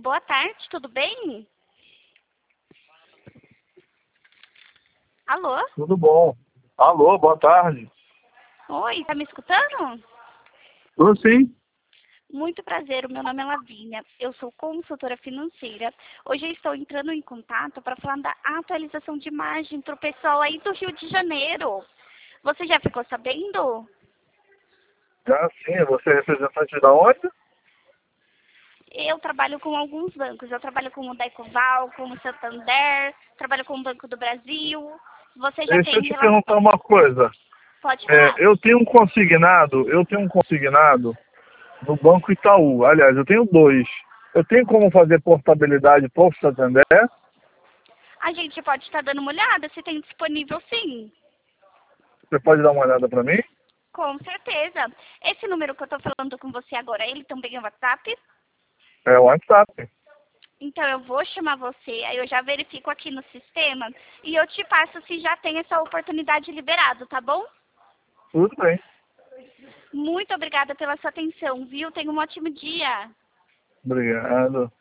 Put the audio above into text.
boa tarde, tudo bem? Alô? Tudo bom. Alô, boa tarde. Oi, tá me escutando? Tô sim. Muito prazer, o meu nome é Lavínia, eu sou consultora financeira. Hoje eu estou entrando em contato para falar da atualização de imagem para o pessoal aí do Rio de Janeiro. Você já ficou sabendo? Já sim, você é representante da onde? Eu trabalho com alguns bancos, eu trabalho com o Daicoval, com o Santander, trabalho com o Banco do Brasil. Você já Deixa eu tem te relação? perguntar uma coisa. Pode falar. Eu tenho um consignado no Banco Itaú. Aliás, eu tenho dois. Eu tenho como fazer portabilidade para o Santander? A gente pode estar dando uma olhada se tem disponível sim. Você pode dar uma olhada para mim? Com certeza. Esse número que eu estou falando com você agora, ele também é WhatsApp? É o WhatsApp. Então eu vou chamar você, aí eu já verifico aqui no sistema e eu te passo se já tem essa oportunidade liberado, tá bom? Tudo bem. Muito obrigada pela sua atenção, viu? Tenha um ótimo dia. Obrigado.